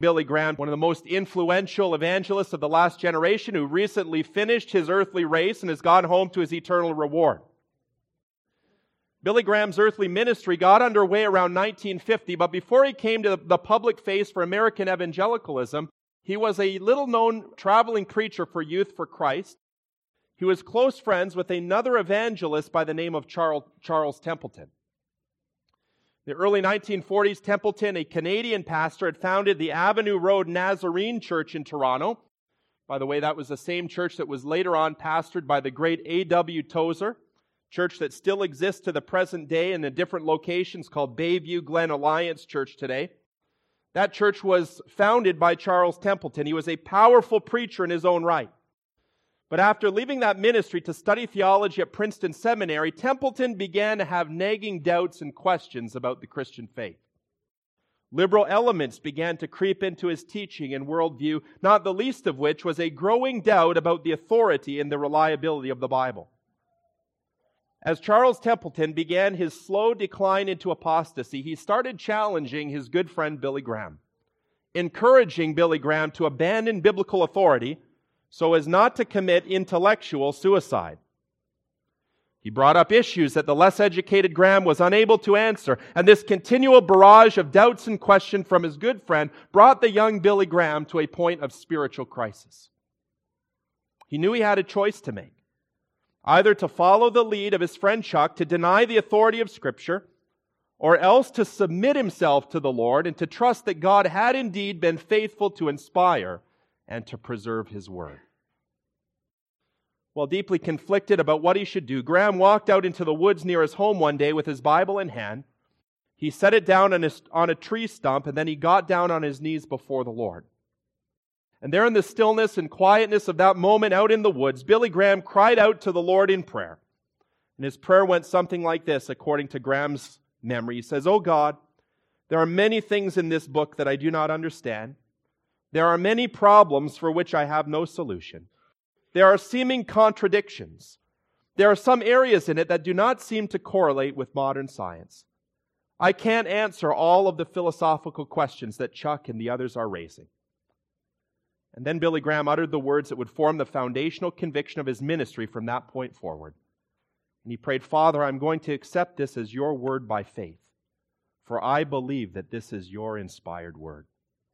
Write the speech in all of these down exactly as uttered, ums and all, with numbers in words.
Billy Graham, one of the most influential evangelists of the last generation, who recently finished his earthly race and has gone home to his eternal reward. Billy Graham's earthly ministry got underway around nineteen fifty, but before he came to the public face for American evangelicalism, he was a little-known traveling preacher for Youth for Christ. He was close friends with another evangelist by the name of Charles, Charles Templeton. In the early nineteen forties, Templeton, a Canadian pastor, had founded the Avenue Road Nazarene Church in Toronto. By the way, that was the same church that was later on pastored by the great A W Tozer, church that still exists to the present day in a different locations called Bayview Glen Alliance Church today. That church was founded by Charles Templeton. He was a powerful preacher in his own right. But after leaving that ministry to study theology at Princeton Seminary, Templeton began to have nagging doubts and questions about the Christian faith. Liberal elements began to creep into his teaching and worldview, not the least of which was a growing doubt about the authority and the reliability of the Bible. As Charles Templeton began his slow decline into apostasy, he started challenging his good friend Billy Graham, encouraging Billy Graham to abandon biblical authority so as not to commit intellectual suicide. He brought up issues that the less educated Graham was unable to answer, and this continual barrage of doubts and questions from his good friend brought the young Billy Graham to a point of spiritual crisis. He knew he had a choice to make, either to follow the lead of his friend Chuck to deny the authority of Scripture, or else to submit himself to the Lord and to trust that God had indeed been faithful to inspire and to preserve His Word. While deeply conflicted about what he should do, Graham walked out into the woods near his home one day with his Bible in hand. He set it down on, his, on a tree stump, and then he got down on his knees before the Lord. And there in the stillness and quietness of that moment out in the woods, Billy Graham cried out to the Lord in prayer. And his prayer went something like this, according to Graham's memory. He says, "Oh God, there are many things in this book that I do not understand. There are many problems for which I have no solution. There are seeming contradictions. There are some areas in it that do not seem to correlate with modern science. I can't answer all of the philosophical questions that Chuck and the others are raising." And then Billy Graham uttered the words that would form the foundational conviction of his ministry from that point forward. And he prayed, "Father, I'm going to accept this as your word by faith, for I believe that this is your inspired word."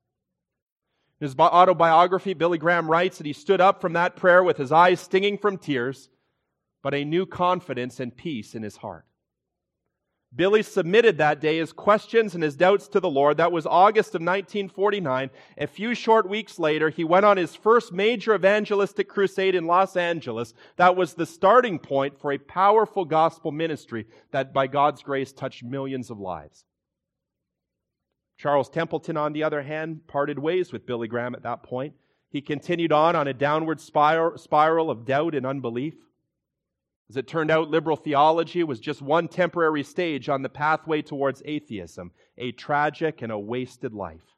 In his autobiography, Billy Graham writes that he stood up from that prayer with his eyes stinging from tears, but a new confidence and peace in his heart. Billy submitted that day his questions and his doubts to the Lord. That was August of nineteen forty-nine. A few short weeks later, he went on his first major evangelistic crusade in Los Angeles. That was the starting point for a powerful gospel ministry that, by God's grace, touched millions of lives. Charles Templeton, on the other hand, parted ways with Billy Graham at that point. He continued on on a downward spiral of doubt and unbelief. As it turned out, liberal theology was just one temporary stage on the pathway towards atheism, a tragic and a wasted life.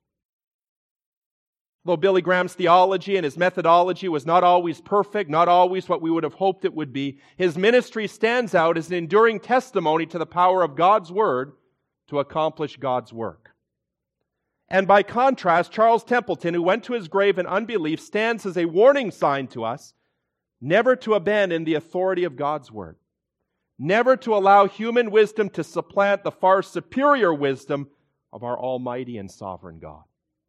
Though Billy Graham's theology and his methodology was not always perfect, not always what we would have hoped it would be, his ministry stands out as an enduring testimony to the power of God's Word to accomplish God's work. And by contrast, Charles Templeton, who went to his grave in unbelief, stands as a warning sign to us never to abandon the authority of God's Word, never to allow human wisdom to supplant the far superior wisdom of our almighty and sovereign God.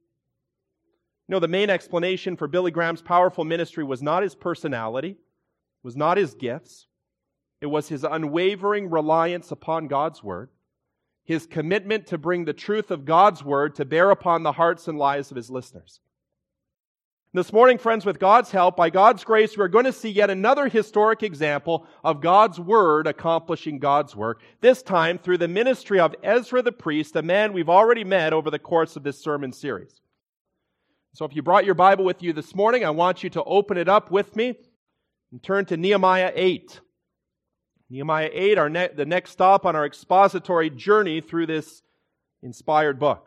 You know, the main explanation for Billy Graham's powerful ministry was not his personality, was not his gifts. It was his unwavering reliance upon God's Word, his commitment to bring the truth of God's Word to bear upon the hearts and lives of his listeners. This morning, friends, with God's help, by God's grace, we're going to see yet another historic example of God's Word accomplishing God's work, this time through the ministry of Ezra the priest, a man we've already met over the course of this sermon series. So if you brought your Bible with you this morning, I want you to open it up with me and turn to Nehemiah eight. Nehemiah eight, our ne- the next stop on our expository journey through this inspired book.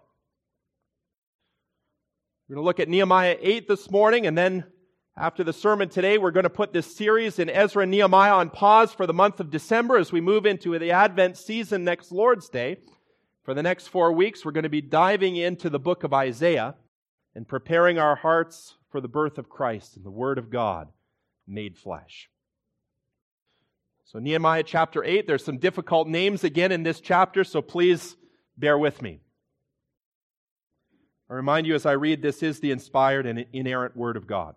We're going to look at Nehemiah eight this morning, and then after the sermon today, we're going to put this series in Ezra and Nehemiah on pause for the month of December as we move into the Advent season next Lord's Day. For the next four weeks, we're going to be diving into the book of Isaiah. and preparing our hearts for the birth of Christ and the Word of God made flesh. So Nehemiah chapter eight, there's some difficult names again in this chapter, so please bear with me. I remind you as I read, this is the inspired and inerrant Word of God.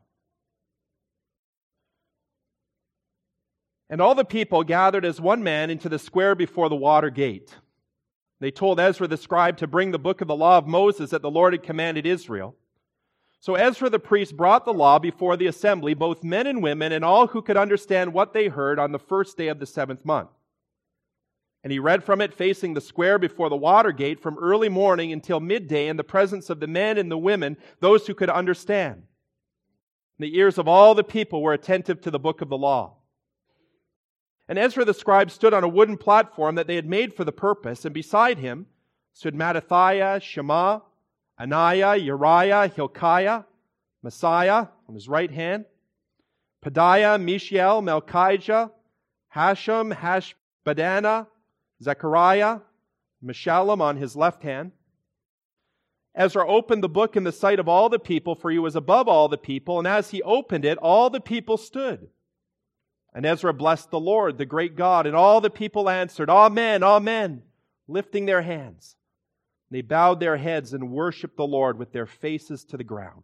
And all the people gathered as one man into the square before the water gate. They told Ezra the scribe to bring the book of the law of Moses that the Lord had commanded Israel. So Ezra the priest brought the law before the assembly, both men and women, and all who could understand what they heard on the first day of the seventh month. And he read from it facing the square before the water gate from early morning until midday in the presence of the men and the women, those who could understand. The ears of all the people were attentive to the book of the law. And Ezra the scribe stood on a wooden platform that they had made for the purpose, and beside him stood Mattathiah, Shema, Ananiah, Uriah, Hilkiah, Messiah on his right hand, Pedaiah, Mishael, Malchijah, Hashem, Hashbaddanah, Zechariah, Meshullam on his left hand. Ezra opened the book in the sight of all the people, for he was above all the people, and as he opened it, all the people stood. And Ezra blessed the Lord, the great God, and all the people answered, Amen, Amen, lifting their hands. They bowed their heads and worshipped the Lord with their faces to the ground.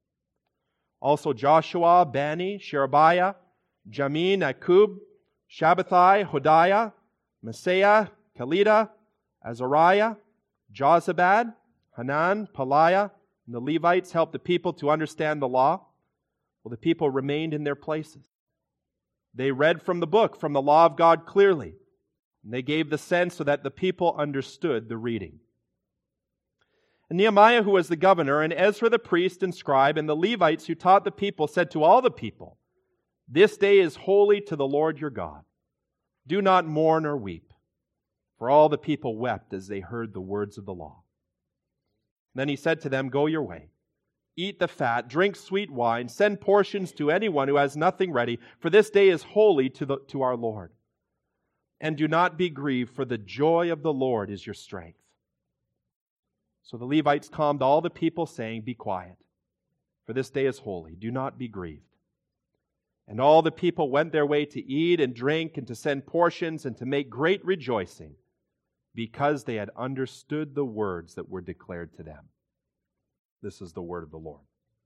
Also Joshua, Bani, Sherebiah, Jamin, Akub, Shabbathai, Hodiah, Messiah, Kelida, Azariah, Jozabad, Hanan, Peliah, and the Levites helped the people to understand the law, while the people remained in their places. They read from the book, from the law of God clearly, and they gave the sense so that the people understood the reading. And Nehemiah, who was the governor, and Ezra the priest and scribe, and the Levites who taught the people, said to all the people, This day is holy to the Lord your God. Do not mourn or weep. For all the people wept as they heard the words of the law. Then he said to them, Go your way. Eat the fat, drink sweet wine, send portions to anyone who has nothing ready, for this day is holy to, the, to our Lord. And do not be grieved, for the joy of the Lord is your strength. So the Levites calmed all the people, saying, Be quiet, for this day is holy. Do not be grieved. And all the people went their way to eat and drink and to send portions and to make great rejoicing, because they had understood the words that were declared to them. This is the word of the Lord.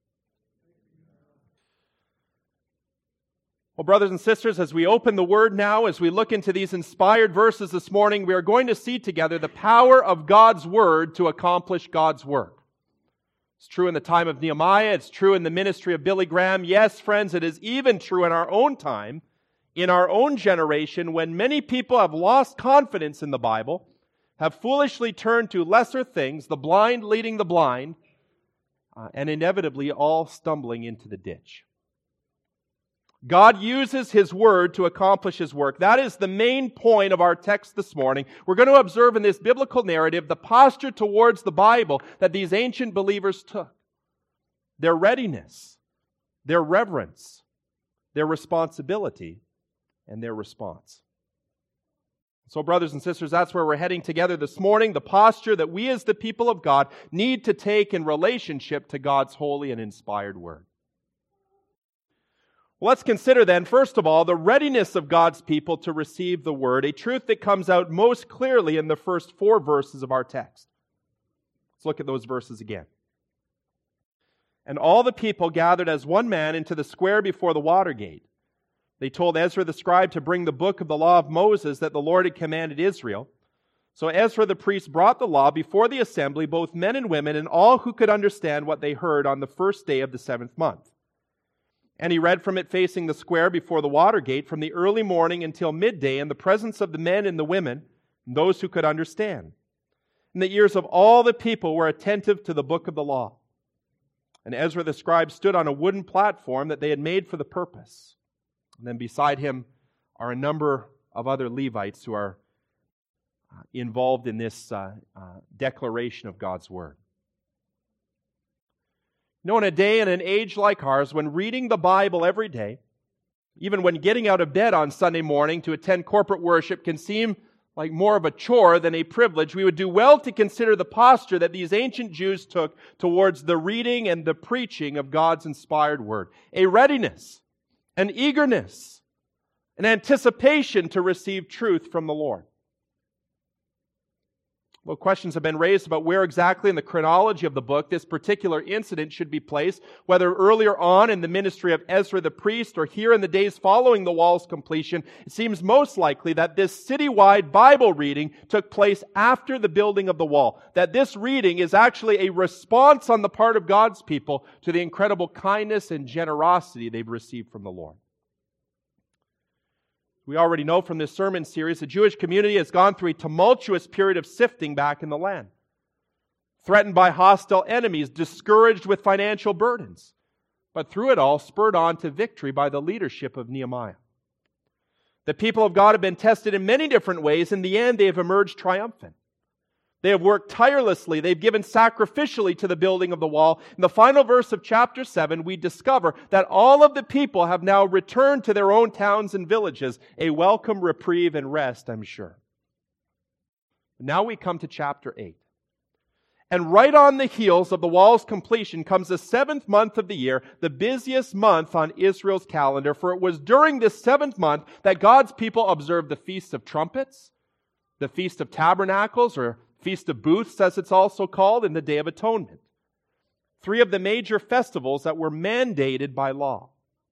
Well, brothers and sisters, as we open the Word now, as we look into these inspired verses this morning, we are going to see together the power of God's Word to accomplish God's work. It's true in the time of Nehemiah. It's true in the ministry of Billy Graham. Yes, friends, it is even true in our own time, in our own generation, when many people have lost confidence in the Bible, have foolishly turned to lesser things, the blind leading the blind, Uh, and inevitably all stumbling into the ditch. God uses His Word to accomplish His work. That is the main point of our text this morning. We're going to observe in this biblical narrative the posture towards the Bible that these ancient believers took. Their readiness, their reverence, their responsibility, and their response. So, brothers and sisters, that's where we're heading together this morning, the posture that we as the people of God need to take in relationship to God's holy and inspired Word. Well, let's consider then, first of all, the readiness of God's people to receive the Word, a truth that comes out most clearly in the first four verses of our text. Let's look at those verses again. And all the people gathered as one man into the square before the water gate. They told Ezra the scribe to bring the book of the law of Moses that the Lord had commanded Israel. So Ezra the priest brought the law before the assembly, both men and women, and all who could understand what they heard on the first day of the seventh month. And he read from it facing the square before the water gate from the early morning until midday in the presence of the men and the women, and those who could understand. And the ears of all the people were attentive to the book of the law. And Ezra the scribe stood on a wooden platform that they had made for the purpose. And then beside him are a number of other Levites who are uh, involved in this uh, uh, declaration of God's Word. You know, in a day and an age like ours, when reading the Bible every day, even when getting out of bed on Sunday morning to attend corporate worship can seem like more of a chore than a privilege, we would do well to consider the posture that these ancient Jews took towards the reading and the preaching of God's inspired word. A readiness, an eagerness, an anticipation to receive truth from the Lord. Well, questions have been raised about where exactly in the chronology of the book this particular incident should be placed, whether earlier on in the ministry of Ezra the priest or here in the days following the wall's completion. It seems most likely that this citywide Bible reading took place after the building of the wall, that this reading is actually a response on the part of God's people to the incredible kindness and generosity they've received from the Lord. We already know from this sermon series, the Jewish community has gone through a tumultuous period of sifting back in the land. Threatened by hostile enemies, discouraged with financial burdens, but through it all spurred on to victory by the leadership of Nehemiah. The people of God have been tested in many different ways. In the end, they have emerged triumphant. They have worked tirelessly. They've given sacrificially to the building of the wall. In the final verse of chapter seven, we discover that all of the people have now returned to their own towns and villages, a welcome reprieve and rest, I'm sure. Now we come to chapter eight. And right on the heels of the wall's completion comes the seventh month of the year, the busiest month on Israel's calendar, for it was during this seventh month that God's people observed the Feast of Trumpets, the Feast of Tabernacles, or Feast of Booths, as it's also called, and the Day of Atonement. Three of the major festivals that were mandated by law.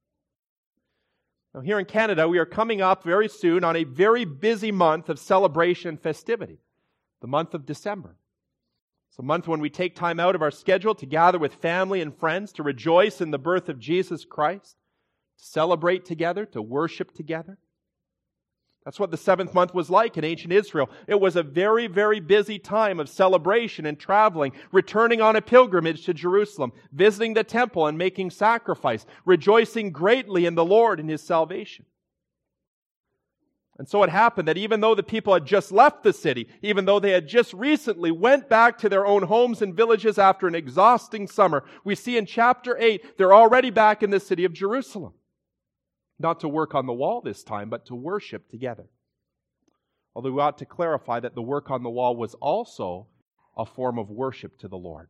Now, here in Canada, we are coming up very soon on a very busy month of celebration and festivity, the month of December. It's a month when we take time out of our schedule to gather with family and friends, to rejoice in the birth of Jesus Christ, to celebrate together, to worship together. That's what the seventh month was like in ancient Israel. It was a very, very busy time of celebration and traveling, returning on a pilgrimage to Jerusalem, visiting the temple and making sacrifice, rejoicing greatly in the Lord and His salvation. And so it happened that even though the people had just left the city, even though they had just recently went back to their own homes and villages after an exhausting summer, we see in chapter eight, they're already back in the city of Jerusalem. Not to work on the wall this time, but to worship together. Although we ought to clarify that the work on the wall was also a form of worship to the Lord.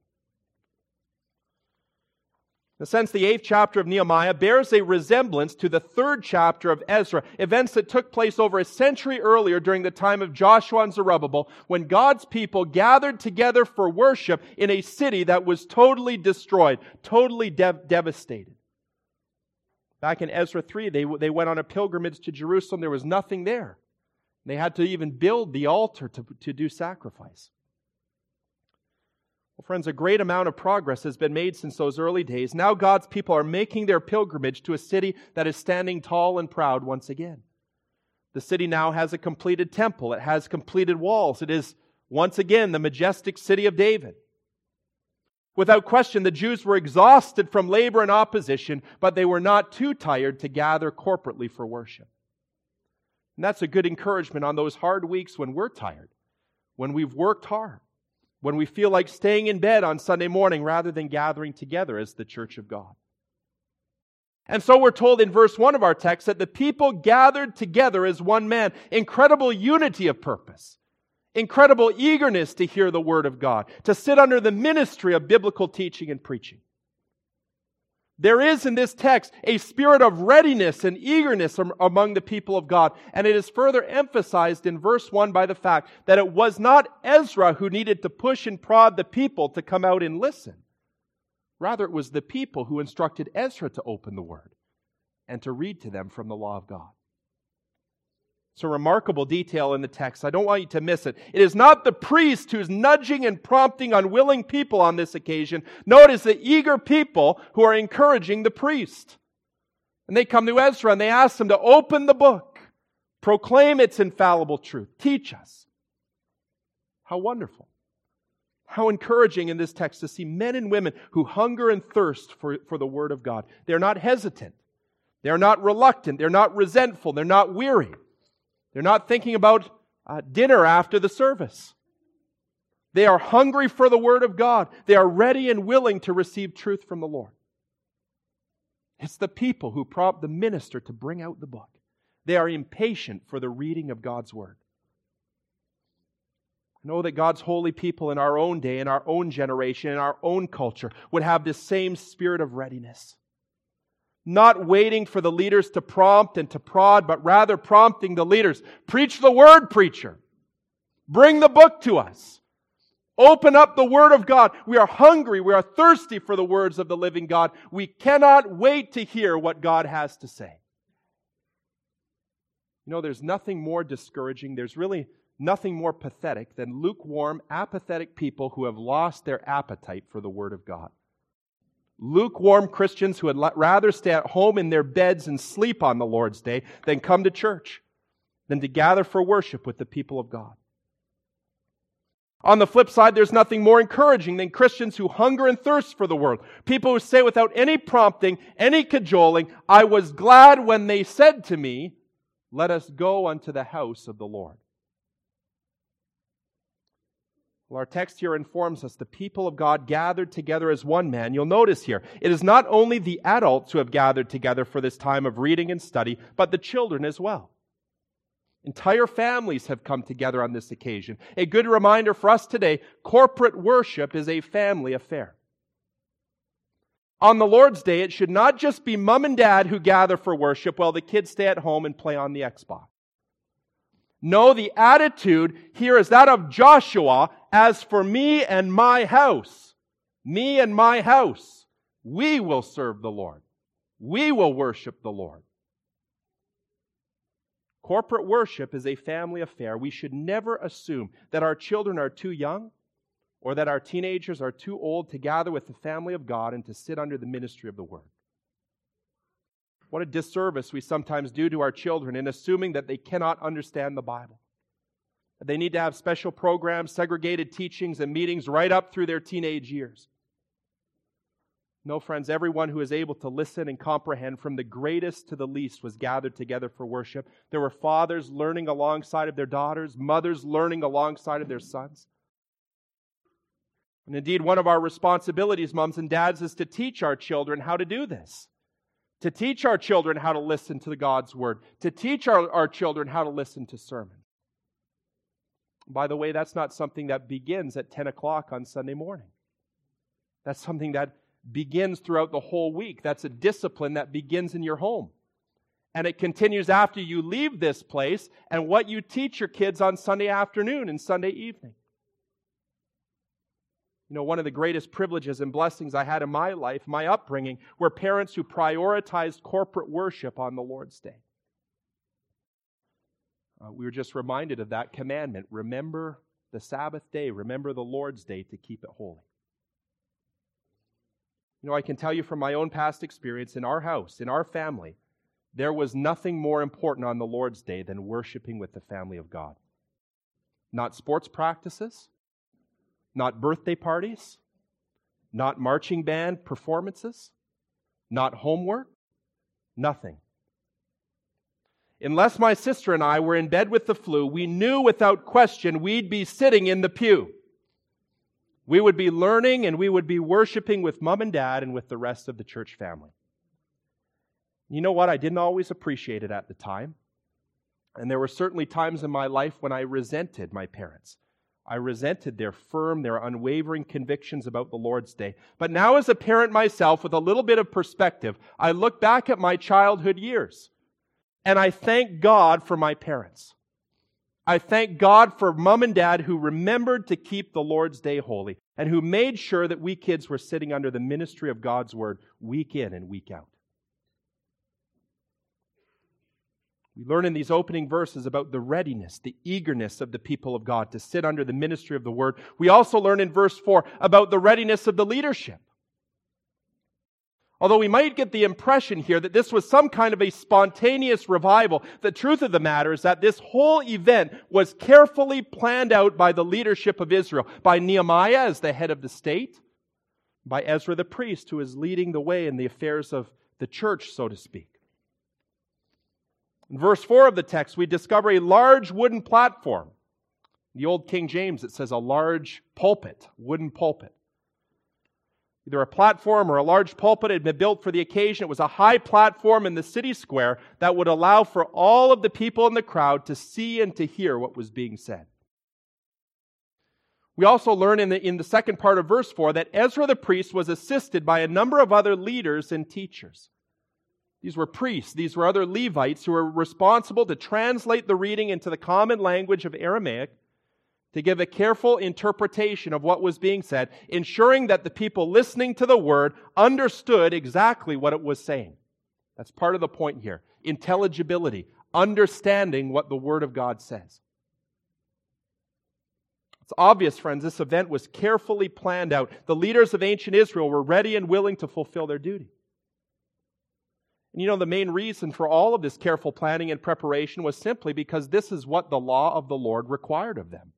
In a sense, the eighth chapter of Nehemiah bears a resemblance to the third chapter of Ezra, events that took place over a century earlier during the time of Joshua and Zerubbabel, when God's people gathered together for worship in a city that was totally destroyed, totally dev- devastated. Back in Ezra three, they, they went on a pilgrimage to Jerusalem. There was nothing there. They had to even build the altar to, to do sacrifice. Well, friends, a great amount of progress has been made since those early days. Now God's people are making their pilgrimage to a city that is standing tall and proud once again. The city now has a completed temple. It has completed walls. It is once again the majestic city of David. Without question, the Jews were exhausted from labor and opposition, but they were not too tired to gather corporately for worship. And that's a good encouragement on those hard weeks when we're tired, when we've worked hard, when we feel like staying in bed on Sunday morning rather than gathering together as the church of God. And so we're told in verse one of our text that the people gathered together as one man, incredible unity of purpose. Incredible eagerness to hear the Word of God, to sit under the ministry of biblical teaching and preaching. There is in this text a spirit of readiness and eagerness among the people of God, and it is further emphasized in verse one by the fact that it was not Ezra who needed to push and prod the people to come out and listen. Rather, it was the people who instructed Ezra to open the Word and to read to them from the law of God. It's a remarkable detail in the text. I don't want you to miss it. It is not the priest who's nudging and prompting unwilling people on this occasion. No, it is the eager people who are encouraging the priest. And they come to Ezra and they ask him to open the book, proclaim its infallible truth, teach us. How wonderful. How encouraging in this text to see men and women who hunger and thirst for, for the Word of God. They're not hesitant. They're not reluctant. They're not resentful. They're not weary. They're not thinking about uh, dinner after the service. They are hungry for the Word of God. They are ready and willing to receive truth from the Lord. It's the people who prompt the minister to bring out the book. They are impatient for the reading of God's Word. I know that God's holy people in our own day, in our own generation, in our own culture would have this same spirit of readiness. Not waiting for the leaders to prompt and to prod, but rather prompting the leaders. Preach the word, preacher. Bring the book to us. Open up the Word of God. We are hungry. We are thirsty for the words of the living God. We cannot wait to hear what God has to say. You know, there's nothing more discouraging. There's really nothing more pathetic than lukewarm, apathetic people who have lost their appetite for the Word of God. Lukewarm Christians who would rather stay at home in their beds and sleep on the Lord's Day than come to church, than to gather for worship with the people of God. On the flip side, there's nothing more encouraging than Christians who hunger and thirst for the Word. People who say without any prompting, any cajoling, I was glad when they said to me, let us go unto the house of the Lord. Well, our text here informs us the people of God gathered together as one man. You'll notice here, it is not only the adults who have gathered together for this time of reading and study, but the children as well. Entire families have come together on this occasion. A good reminder for us today, corporate worship is a family affair. On the Lord's Day, it should not just be mom and dad who gather for worship while the kids stay at home and play on the Xbox. No, the attitude here is that of Joshua, as for me and my house, me and my house, we will serve the Lord. We will worship the Lord. Corporate worship is a family affair. We should never assume that our children are too young or that our teenagers are too old to gather with the family of God and to sit under the ministry of the Word. What a disservice we sometimes do to our children in assuming that they cannot understand the Bible. That they need to have special programs, segregated teachings, and meetings right up through their teenage years. No, friends, everyone who is able to listen and comprehend from the greatest to the least was gathered together for worship. There were fathers learning alongside of their daughters, mothers learning alongside of their sons. And indeed, one of our responsibilities, moms and dads, is to teach our children how to do this. To teach our children how to listen to God's Word. To teach our, our children how to listen to sermons. By the way, that's not something that begins at ten o'clock on Sunday morning. That's something that begins throughout the whole week. That's a discipline that begins in your home. And it continues after you leave this place and what you teach your kids on Sunday afternoon and Sunday evening. You know, one of the greatest privileges and blessings I had in my life, my upbringing, were parents who prioritized corporate worship on the Lord's Day. Uh, we were just reminded of that commandment. Remember the Sabbath day. Remember the Lord's Day to keep it holy. You know, I can tell you from my own past experience, in our house, in our family, there was nothing more important on the Lord's Day than worshiping with the family of God. Not sports practices, not birthday parties, not marching band performances, not homework, nothing. Unless my sister and I were in bed with the flu, we knew without question we'd be sitting in the pew. We would be learning and we would be worshiping with mom and dad and with the rest of the church family. You know what? I didn't always appreciate it at the time. And there were certainly times in my life when I resented my parents. I resented their firm, their unwavering convictions about the Lord's Day. But now as a parent myself, with a little bit of perspective, I look back at my childhood years and I thank God for my parents. I thank God for mom and dad who remembered to keep the Lord's Day holy and who made sure that we kids were sitting under the ministry of God's Word week in and week out. We learn in these opening verses about the readiness, the eagerness of the people of God to sit under the ministry of the Word. We also learn in verse four about the readiness of the leadership. Although we might get the impression here that this was some kind of a spontaneous revival, the truth of the matter is that this whole event was carefully planned out by the leadership of Israel, by Nehemiah as the head of the state, by Ezra the priest who is leading the way in the affairs of the church, so to speak. In verse four of the text, we discover a large wooden platform. In the Old King James, it says a large pulpit, wooden pulpit. Either a platform or a large pulpit had been built for the occasion. It was a high platform in the city square that would allow for all of the people in the crowd to see and to hear what was being said. We also learn in the, in the second part of verse four that Ezra the priest was assisted by a number of other leaders and teachers. These were priests. These were other Levites who were responsible to translate the reading into the common language of Aramaic, to give a careful interpretation of what was being said, ensuring that the people listening to the word understood exactly what it was saying. That's part of the point here. Intelligibility, understanding what the word of God says. It's obvious, friends, this event was carefully planned out. The leaders of ancient Israel were ready and willing to fulfill their duty. And you know, the main reason for all of this careful planning and preparation was simply because this is what the law of the Lord required of them.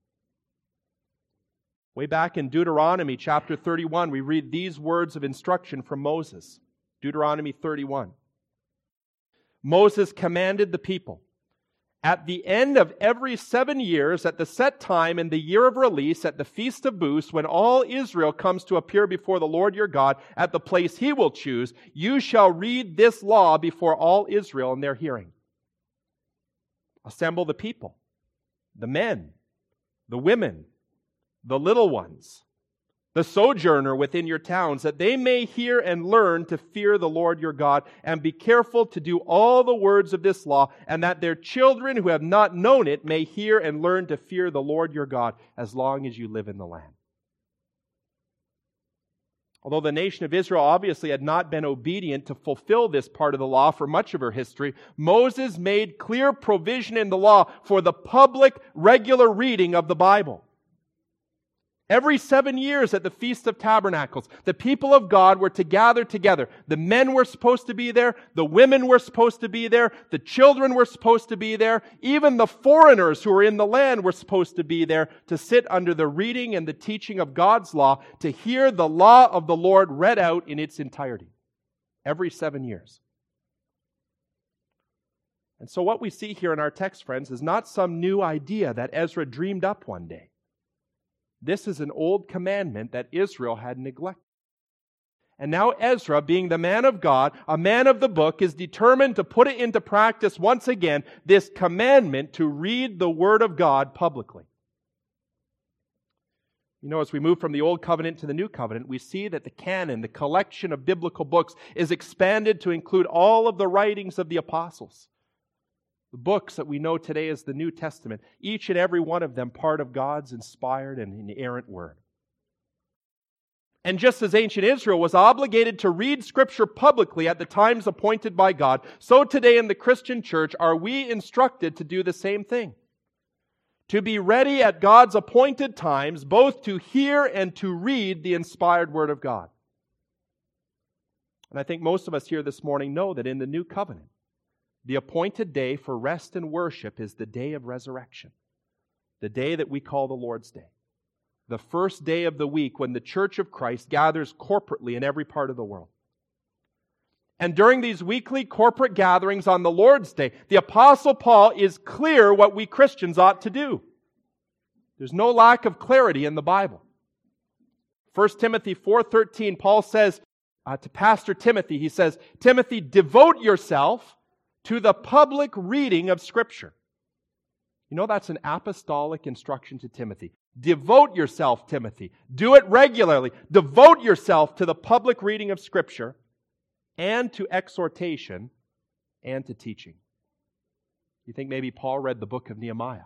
Way back in Deuteronomy chapter thirty-one, we read these words of instruction from Moses. Deuteronomy thirty-one. Moses commanded the people, "At the end of every seven years, at the set time in the year of release, at the Feast of Booths, when all Israel comes to appear before the Lord your God at the place He will choose, you shall read this law before all Israel in their hearing. Assemble the people, the men, the women, the little ones, the sojourner within your towns, that they may hear and learn to fear the Lord your God, and be careful to do all the words of this law, and that their children who have not known it may hear and learn to fear the Lord your God as long as you live in the land." Although the nation of Israel obviously had not been obedient to fulfill this part of the law for much of her history, Moses made clear provision in the law for the public, regular reading of the Bible. Every seven years at the Feast of Tabernacles, the people of God were to gather together. The men were supposed to be there. The women were supposed to be there. The children were supposed to be there. Even the foreigners who were in the land were supposed to be there to sit under the reading and the teaching of God's law, to hear the law of the Lord read out in its entirety. Every seven years. And so what we see here in our text, friends, is not some new idea that Ezra dreamed up one day. This is an old commandment that Israel had neglected. And now Ezra, being the man of God, a man of the book, is determined to put it into practice once again, this commandment to read the Word of God publicly. You know, as we move from the Old Covenant to the New Covenant, we see that the canon, the collection of biblical books, is expanded to include all of the writings of the apostles. The books that we know today as the New Testament, each and every one of them part of God's inspired and inerrant Word. And just as ancient Israel was obligated to read Scripture publicly at the times appointed by God, so today in the Christian church are we instructed to do the same thing. To be ready at God's appointed times, both to hear and to read the inspired Word of God. And I think most of us here this morning know that in the New Covenant, the appointed day for rest and worship is the day of resurrection, the day that we call the Lord's Day, the first day of the week when the Church of Christ gathers corporately in every part of the world. And during these weekly corporate gatherings on the Lord's Day, the Apostle Paul is clear what we Christians ought to do. There's no lack of clarity in the Bible. First Timothy four thirteen, Paul says uh, to Pastor Timothy, he says, "Timothy, devote yourself to the public reading of Scripture." You know, that's an apostolic instruction to Timothy. Devote yourself, Timothy. Do it regularly. Devote yourself to the public reading of Scripture and to exhortation and to teaching. You think maybe Paul read the book of Nehemiah?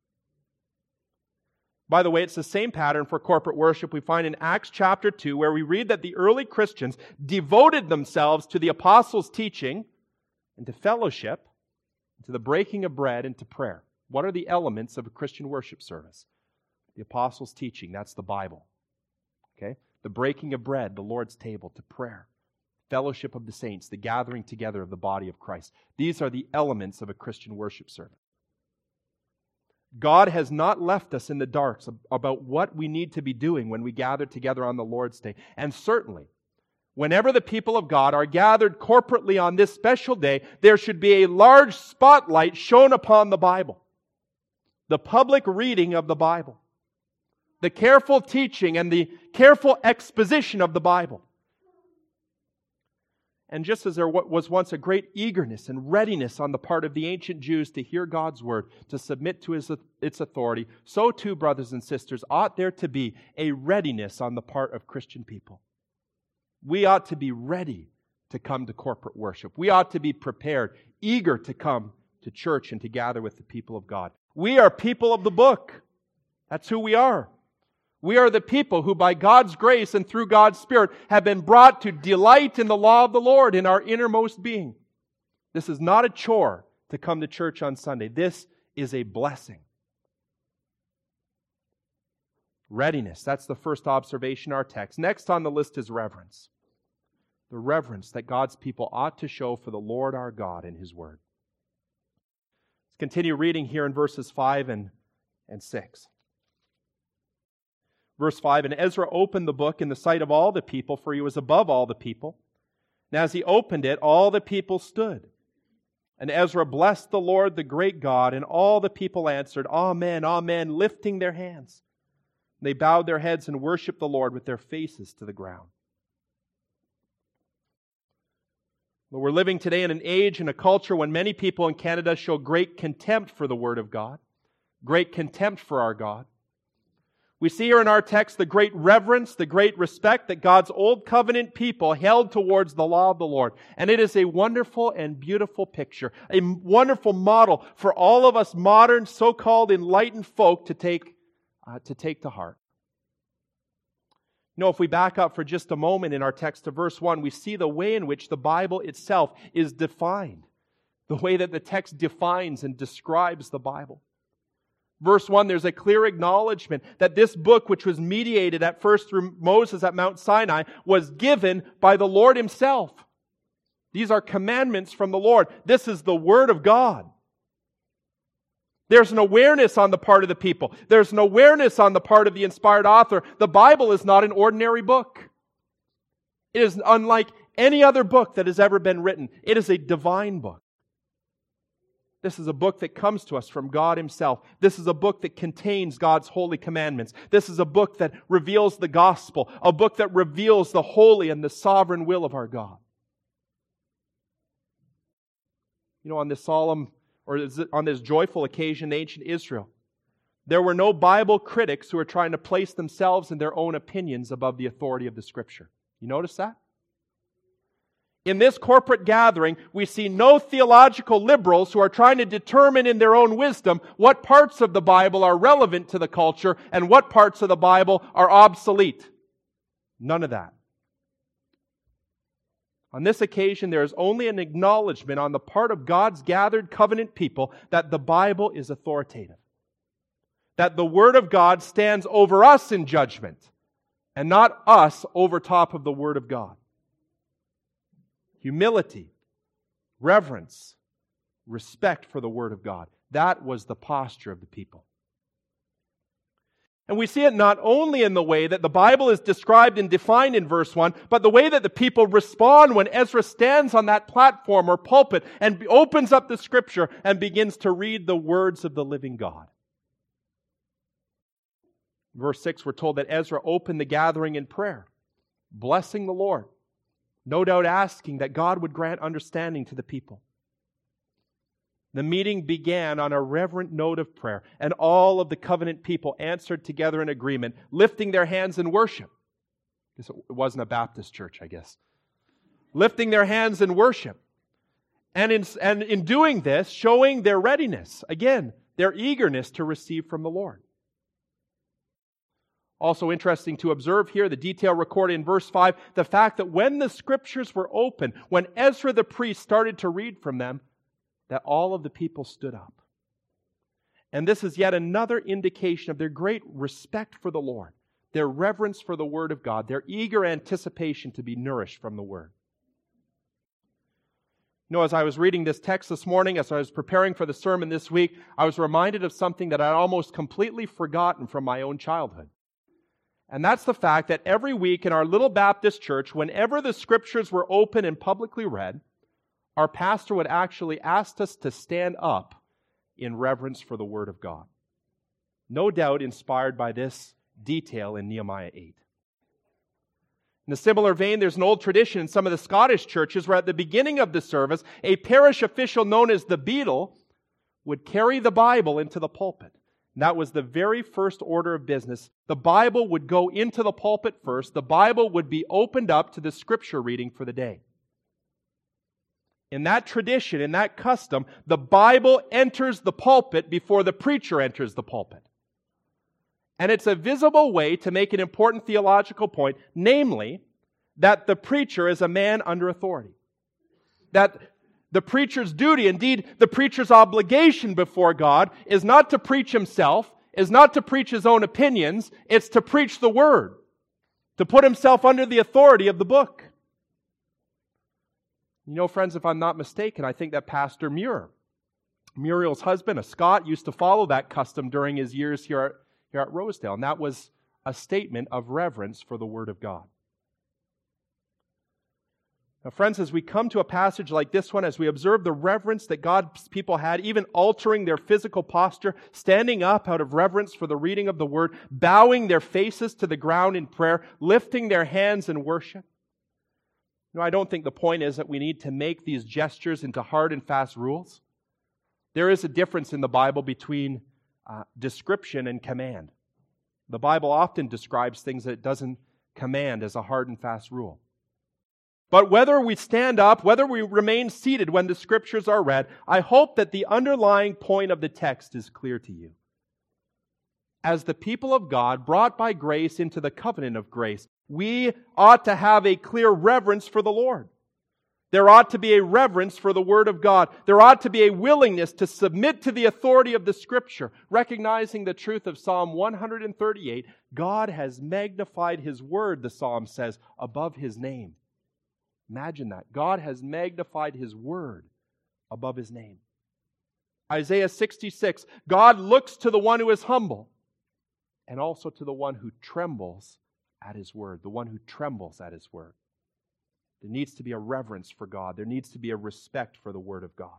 By the way, it's the same pattern for corporate worship we find in Acts chapter two, where we read that the early Christians devoted themselves to the apostles' teaching and to fellowship, and to the breaking of bread, and to prayer. What are the elements of a Christian worship service? The apostles' teaching, that's the Bible. Okay? The breaking of bread, the Lord's table, to prayer. Fellowship of the saints, the gathering together of the body of Christ. These are the elements of a Christian worship service. God has not left us in the dark about what we need to be doing when we gather together on the Lord's Day. And certainly, whenever the people of God are gathered corporately on this special day, there should be a large spotlight shone upon the Bible. The public reading of the Bible. The careful teaching and the careful exposition of the Bible. And just as there was once a great eagerness and readiness on the part of the ancient Jews to hear God's word, to submit to his, its authority, so too, brothers and sisters, ought there to be a readiness on the part of Christian people. We ought to be ready to come to corporate worship. We ought to be prepared, eager to come to church and to gather with the people of God. We are people of the book. That's who we are. We are the people who by God's grace and through God's Spirit have been brought to delight in the law of the Lord in our innermost being. This is not a chore to come to church on Sunday. This is a blessing. Readiness, that's the first observation in our text. Next on the list is reverence. The reverence that God's people ought to show for the Lord our God in His Word. Let's continue reading here in verses five and, and six. Verse five, and Ezra opened the book in the sight of all the people, for he was above all the people. And as he opened it, all the people stood. And Ezra blessed the Lord, the great God, and all the people answered, Amen, Amen, lifting their hands. And they bowed their heads and worshiped the Lord with their faces to the ground. Well, we're living today in an age and a culture when many people in Canada show great contempt for the Word of God, great contempt for our God. We see here in our text the great reverence, the great respect that God's old covenant people held towards the law of the Lord. And it is a wonderful and beautiful picture, a wonderful model for all of us modern, so-called enlightened folk to take, uh, to take to heart. You know, if we back up for just a moment in our text to verse one, we see the way in which the Bible itself is defined, the way that the text defines and describes the Bible. Verse one, there's a clear acknowledgement that this book, which was mediated at first through Moses at Mount Sinai, was given by the Lord Himself. These are commandments from the Lord. This is the Word of God. There's an awareness on the part of the people. There's an awareness on the part of the inspired author. The Bible is not an ordinary book. It is unlike any other book that has ever been written. It is a divine book. This is a book that comes to us from God Himself. This is a book that contains God's holy commandments. This is a book that reveals the gospel, a book that reveals the holy and the sovereign will of our God. You know, on this solemn, or on this joyful occasion in ancient Israel, there were no Bible critics who were trying to place themselves and their own opinions above the authority of the Scripture. You notice that? In this corporate gathering, we see no theological liberals who are trying to determine in their own wisdom what parts of the Bible are relevant to the culture and what parts of the Bible are obsolete. None of that. On this occasion, there is only an acknowledgement on the part of God's gathered covenant people that the Bible is authoritative. That the Word of God stands over us in judgment and not us over top of the Word of God. Humility, reverence, respect for the Word of God. That was the posture of the people. And we see it not only in the way that the Bible is described and defined in verse one, but the way that the people respond when Ezra stands on that platform or pulpit and opens up the Scripture and begins to read the words of the living God. In verse six, we're told that Ezra opened the gathering in prayer, blessing the Lord. No doubt asking that God would grant understanding to the people. The meeting began on a reverent note of prayer, and all of the covenant people answered together in agreement, lifting their hands in worship. It wasn't a Baptist church, I guess. Lifting their hands in worship. And in, and in doing this, showing their readiness, again, their eagerness to receive from the Lord. Also interesting to observe here, the detail recorded in verse five, the fact that when the Scriptures were open, when Ezra the priest started to read from them, that all of the people stood up. And this is yet another indication of their great respect for the Lord, their reverence for the Word of God, their eager anticipation to be nourished from the Word. You know, as I was reading this text this morning, as I was preparing for the sermon this week, I was reminded of something that I'd almost completely forgotten from my own childhood. And that's the fact that every week in our little Baptist church, whenever the Scriptures were open and publicly read, our pastor would actually ask us to stand up in reverence for the Word of God. No doubt inspired by this detail in Nehemiah eight. In a similar vein, there's an old tradition in some of the Scottish churches where at the beginning of the service, a parish official known as the beadle would carry the Bible into the pulpit. And that was the very first order of business. The Bible would go into the pulpit first. The Bible would be opened up to the scripture reading for the day. In that tradition, in that custom, the Bible enters the pulpit before the preacher enters the pulpit. And it's a visible way to make an important theological point, namely, that the preacher is a man under authority. That the preacher's duty, indeed the preacher's obligation before God, is not to preach himself, is not to preach his own opinions, it's to preach the Word, to put himself under the authority of the book. You know, friends, if I'm not mistaken, I think that Pastor Muir, Muriel's husband, a Scot, used to follow that custom during his years here at, here at Rosedale. And that was a statement of reverence for the Word of God. Now, friends, as we come to a passage like this one, as we observe the reverence that God's people had, even altering their physical posture, standing up out of reverence for the reading of the Word, bowing their faces to the ground in prayer, lifting their hands in worship, No, I don't think the point is that we need to make these gestures into hard and fast rules. There is a difference in the Bible between uh, description and command. The Bible often describes things that it doesn't command as a hard and fast rule. But whether we stand up, whether we remain seated when the Scriptures are read, I hope that the underlying point of the text is clear to you. As the people of God, brought by grace into the covenant of grace, we ought to have a clear reverence for the Lord. There ought to be a reverence for the Word of God. There ought to be a willingness to submit to the authority of the Scripture, recognizing the truth of Psalm one thirty-eight. God has magnified His Word, the Psalm says, above His name. Imagine that. God has magnified His Word above His name. Isaiah sixty-six, God looks to the one who is humble and also to the one who trembles at His Word, the one who trembles at His Word. There needs to be a reverence for God. There needs to be a respect for the Word of God.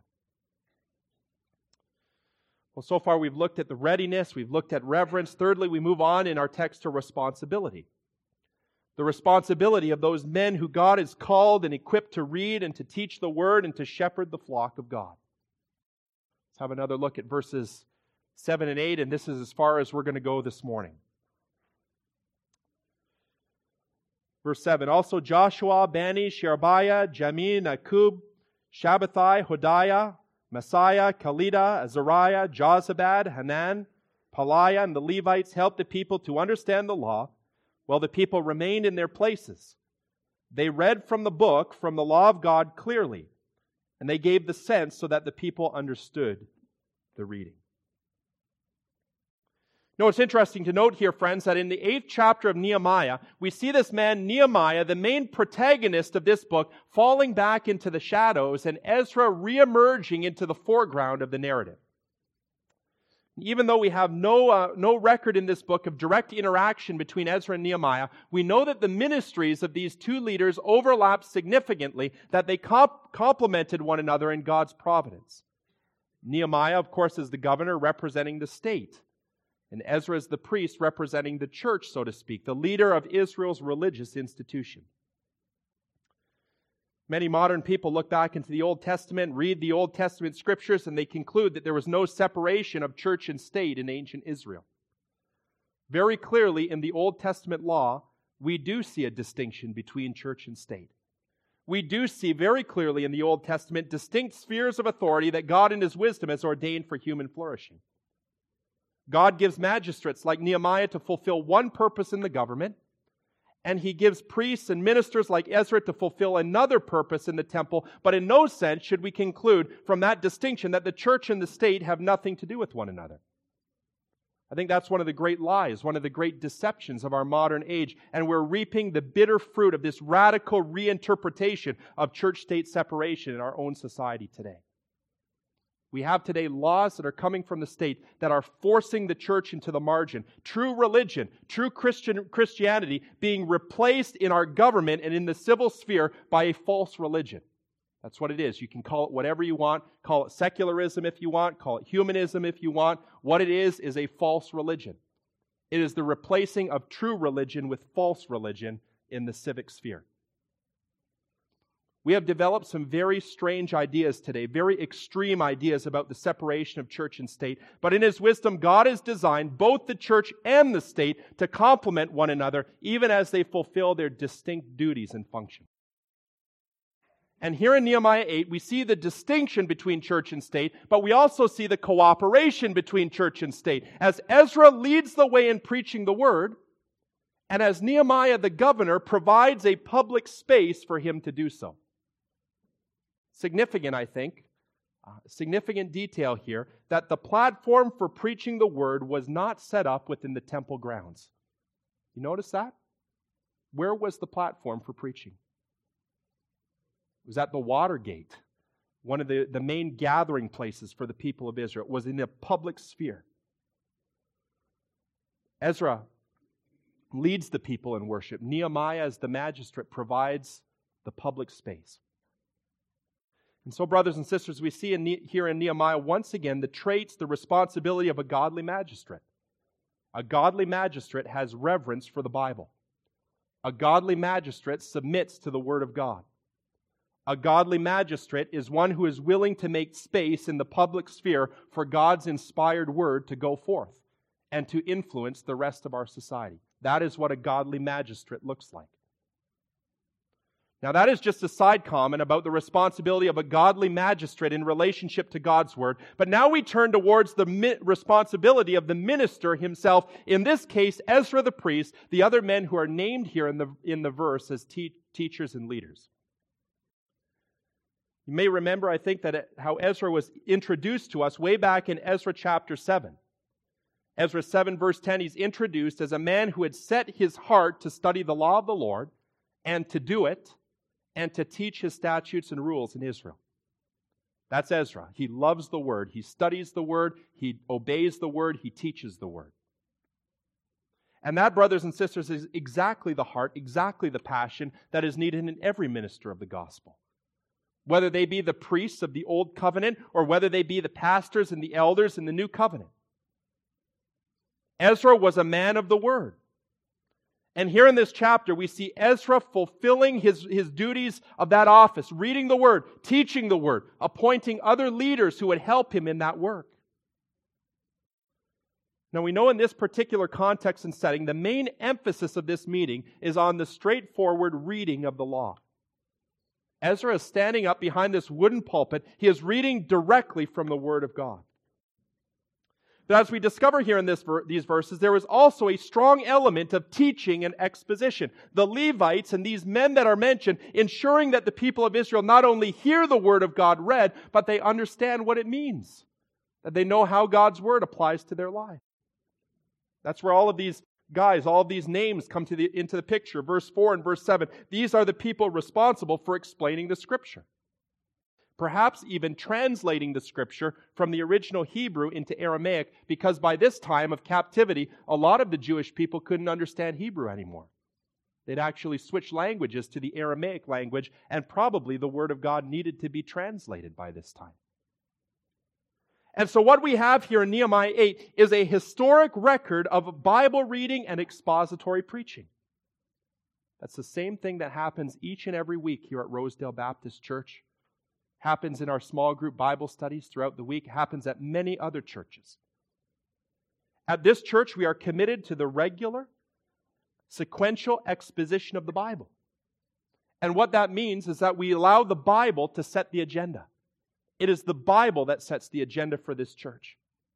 Well, so far we've looked at the readiness, we've looked at reverence. Thirdly, we move on in our text to responsibility. The responsibility of those men who God has called and equipped to read and to teach the Word and to shepherd the flock of God. Let's have another look at verses seven and eight, and this is as far as we're going to go this morning. Verse seven, also Joshua, Bani, Sherebiah, Jamin, Akub, Shabbathai, Hodiah, Messiah, Kalida, Azariah, Jozabad, Hanan, Peliah, and the Levites helped the people to understand the law, while the people remained in their places. They read from the book, from the law of God clearly, and they gave the sense so that the people understood the reading. Now, it's interesting to note here, friends, that in the eighth chapter of Nehemiah, we see this man, Nehemiah, the main protagonist of this book, falling back into the shadows and Ezra re-emerging into the foreground of the narrative. Even though we have no, uh, no record in this book of direct interaction between Ezra and Nehemiah, we know that the ministries of these two leaders overlap significantly, that they comp- complemented one another in God's providence. Nehemiah, of course, is the governor representing the state. And Ezra is the priest representing the church, so to speak, the leader of Israel's religious institution. Many modern people look back into the Old Testament, read the Old Testament scriptures, and they conclude that there was no separation of church and state in ancient Israel. Very clearly, in the Old Testament law, we do see a distinction between church and state. We do see very clearly in the Old Testament distinct spheres of authority that God in His wisdom has ordained for human flourishing. God gives magistrates like Nehemiah to fulfill one purpose in the government, and He gives priests and ministers like Ezra to fulfill another purpose in the temple, but in no sense should we conclude from that distinction that the church and the state have nothing to do with one another. I think that's one of the great lies, one of the great deceptions of our modern age, and we're reaping the bitter fruit of this radical reinterpretation of church-state separation in our own society today. We have today laws that are coming from the state that are forcing the church into the margin. True religion, true Christian Christianity being replaced in our government and in the civil sphere by a false religion. That's what it is. You can call it whatever you want. Call it secularism if you want. Call it humanism if you want. What it is is a false religion. It is the replacing of true religion with false religion in the civic sphere. We have developed some very strange ideas today, very extreme ideas about the separation of church and state. But in His wisdom, God has designed both the church and the state to complement one another, even as they fulfill their distinct duties and functions. And here in Nehemiah eight, we see the distinction between church and state, but we also see the cooperation between church and state. As Ezra leads the way in preaching the word, and as Nehemiah the governor provides a public space for him to do so. Significant, I think, uh, significant detail here, that the platform for preaching the word was not set up within the temple grounds. You notice that? Where was the platform for preaching? It was at the Watergate, one of the, the main gathering places for the people of Israel. It was in a public sphere. Ezra leads the people in worship. Nehemiah, as the magistrate, provides the public space. And so, brothers and sisters, we see in, here in Nehemiah once again the traits, the responsibility of a godly magistrate. A godly magistrate has reverence for the Bible. A godly magistrate submits to the Word of God. A godly magistrate is one who is willing to make space in the public sphere for God's inspired Word to go forth and to influence the rest of our society. That is what a godly magistrate looks like. Now, that is just a side comment about the responsibility of a godly magistrate in relationship to God's Word. But now we turn towards the mi- responsibility of the minister himself. In this case, Ezra the priest, the other men who are named here in the, in the verse as te- teachers and leaders. You may remember, I think, that it, how Ezra was introduced to us way back in Ezra chapter seven. Ezra seven verse ten, he's introduced as a man who had set his heart to study the law of the Lord and to do it, and to teach His statutes and rules in Israel. That's Ezra. He loves the Word. He studies the Word. He obeys the Word. He teaches the Word. And that, brothers and sisters, is exactly the heart, exactly the passion that is needed in every minister of the gospel. Whether they be the priests of the Old Covenant or whether they be the pastors and the elders in the New Covenant. Ezra was a man of the Word. And here in this chapter, we see Ezra fulfilling his, his duties of that office, reading the Word, teaching the Word, appointing other leaders who would help him in that work. Now we know in this particular context and setting, the main emphasis of this meeting is on the straightforward reading of the law. Ezra is standing up behind this wooden pulpit. He is reading directly from the Word of God. But as we discover here in this, these verses, there is also a strong element of teaching and exposition. The Levites and these men that are mentioned, ensuring that the people of Israel not only hear the Word of God read, but they understand what it means. That they know how God's Word applies to their life. That's where all of these guys, all of these names come to the, into the picture. Verse four and verse seven. These are the people responsible for explaining the Scripture. Perhaps even translating the Scripture from the original Hebrew into Aramaic, because by this time of captivity, a lot of the Jewish people couldn't understand Hebrew anymore. They'd actually switched languages to the Aramaic language, and probably the Word of God needed to be translated by this time. And so what we have here in Nehemiah eight is a historic record of Bible reading and expository preaching. That's the same thing that happens each and every week here at Rosedale Baptist Church. Happens in our small group Bible studies throughout the week. Happens at many other churches. At this church, we are committed to the regular, sequential exposition of the Bible. And what that means is that we allow the Bible to set the agenda. It is the Bible that sets the agenda for this church.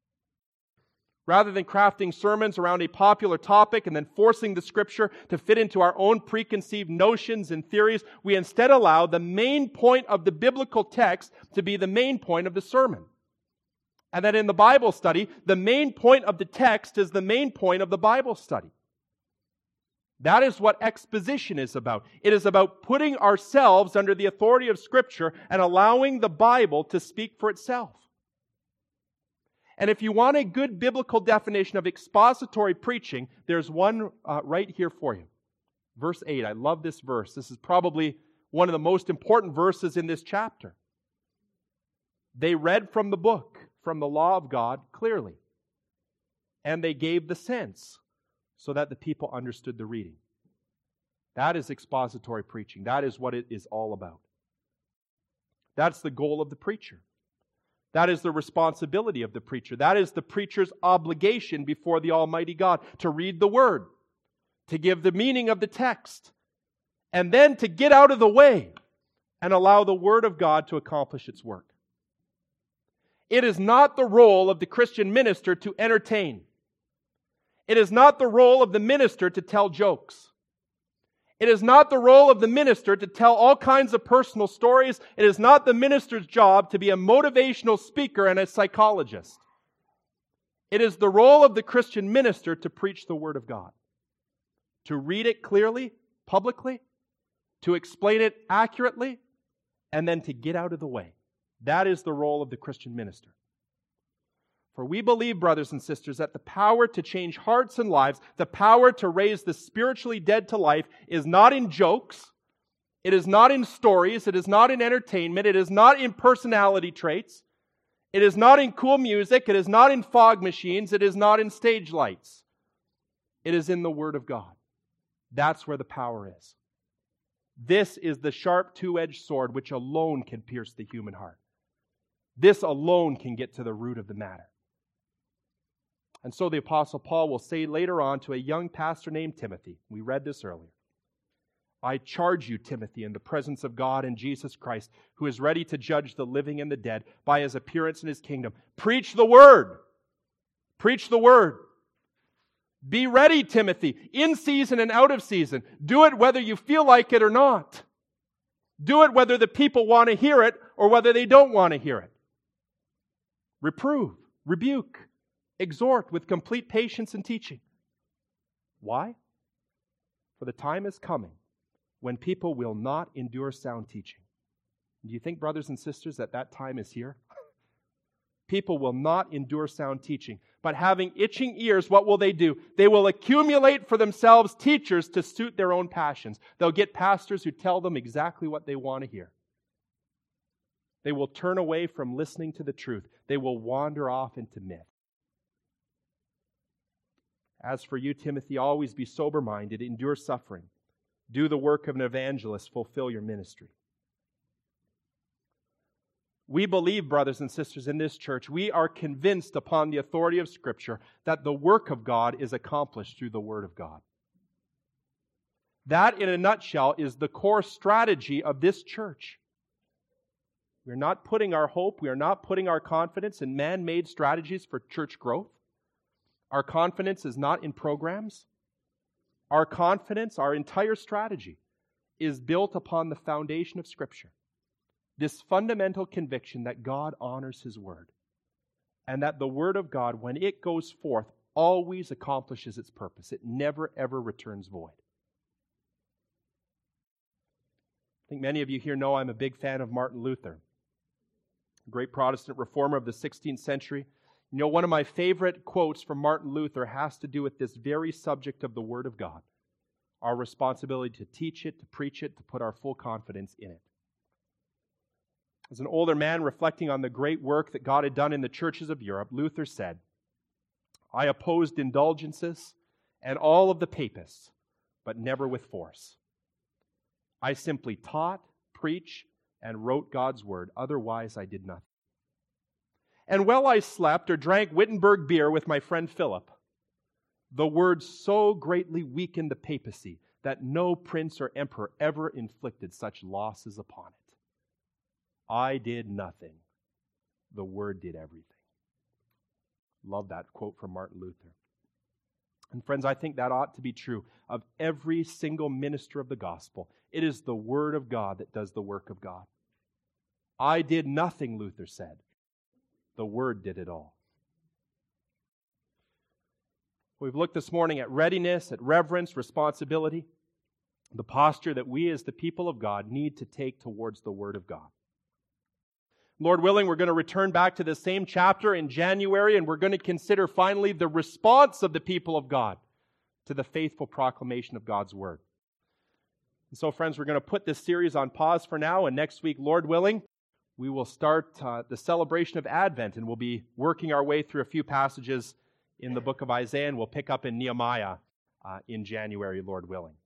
Rather than crafting sermons around a popular topic and then forcing the Scripture to fit into our own preconceived notions and theories, we instead allow the main point of the biblical text to be the main point of the sermon. And that in the Bible study, the main point of the text is the main point of the Bible study. That is what exposition is about. It is about putting ourselves under the authority of Scripture and allowing the Bible to speak for itself. And if you want a good biblical definition of expository preaching, there's one uh, right here for you. Verse eight. I love this verse. This is probably one of the most important verses in this chapter. They read from the book, from the law of God, clearly. And they gave the sense so that the people understood the reading. That is expository preaching. That is what it is all about. That's the goal of the preacher. That is the responsibility of the preacher. That is the preacher's obligation before the Almighty God, to read the Word, to give the meaning of the text, and then to get out of the way and allow the Word of God to accomplish its work. It is not the role of the Christian minister to entertain. It is not the role of the minister to tell jokes. It is not the role of the minister to tell all kinds of personal stories. It is not the minister's job to be a motivational speaker and a psychologist. It is the role of the Christian minister to preach the Word of God, to read it clearly, publicly, to explain it accurately, and then to get out of the way. That is the role of the Christian minister. For we believe, brothers and sisters, that the power to change hearts and lives, the power to raise the spiritually dead to life, is not in jokes, it is not in stories, it is not in entertainment, it is not in personality traits, it is not in cool music, it is not in fog machines, it is not in stage lights. It is in the Word of God. That's where the power is. This is the sharp two-edged sword which alone can pierce the human heart. This alone can get to the root of the matter. And so the Apostle Paul will say later on to a young pastor named Timothy, we read this earlier, I charge you, Timothy, in the presence of God and Jesus Christ, who is ready to judge the living and the dead by His appearance in His kingdom. Preach the Word. Preach the Word. Be ready, Timothy, in season and out of season. Do it whether you feel like it or not. Do it whether the people want to hear it or whether they don't want to hear it. Reprove, rebuke, exhort with complete patience and teaching. Why? For the time is coming when people will not endure sound teaching. Do you think, brothers and sisters, that that time is here? People will not endure sound teaching. But having itching ears, what will they do? They will accumulate for themselves teachers to suit their own passions. They'll get pastors who tell them exactly what they want to hear. They will turn away from listening to the truth. They will wander off into myth. As for you, Timothy, always be sober-minded, endure suffering. Do the work of an evangelist, fulfill your ministry. We believe, brothers and sisters, in this church, we are convinced upon the authority of Scripture that the work of God is accomplished through the Word of God. That, in a nutshell, is the core strategy of this church. We're not putting our hope, we are not putting our confidence in man-made strategies for church growth. Our confidence is not in programs. Our confidence, our entire strategy, is built upon the foundation of Scripture. This fundamental conviction that God honors His Word, and that the Word of God, when it goes forth, always accomplishes its purpose. It never, ever returns void. I think many of you here know I'm a big fan of Martin Luther, a great Protestant reformer of the sixteenth century. You know, one of my favorite quotes from Martin Luther has to do with this very subject of the Word of God, our responsibility to teach it, to preach it, to put our full confidence in it. As an older man reflecting on the great work that God had done in the churches of Europe, Luther said, I opposed indulgences and all of the papists, but never with force. I simply taught, preached, and wrote God's Word. Otherwise, I did nothing. And while I slept or drank Wittenberg beer with my friend Philip, the Word so greatly weakened the papacy that no prince or emperor ever inflicted such losses upon it. I did nothing. The Word did everything. Love that quote from Martin Luther. And friends, I think that ought to be true of every single minister of the gospel. It is the Word of God that does the work of God. I did nothing, Luther said. The Word did it all. We've looked this morning at readiness, at reverence, responsibility, the posture that we as the people of God need to take towards the Word of God. Lord willing, we're going to return back to the same chapter in January, and we're going to consider finally the response of the people of God to the faithful proclamation of God's Word. And so, friends, we're going to put this series on pause for now, and next week, Lord willing, we will start uh, the celebration of Advent, and we'll be working our way through a few passages in the book of Isaiah, and we'll pick up in Nehemiah uh, in January, Lord willing.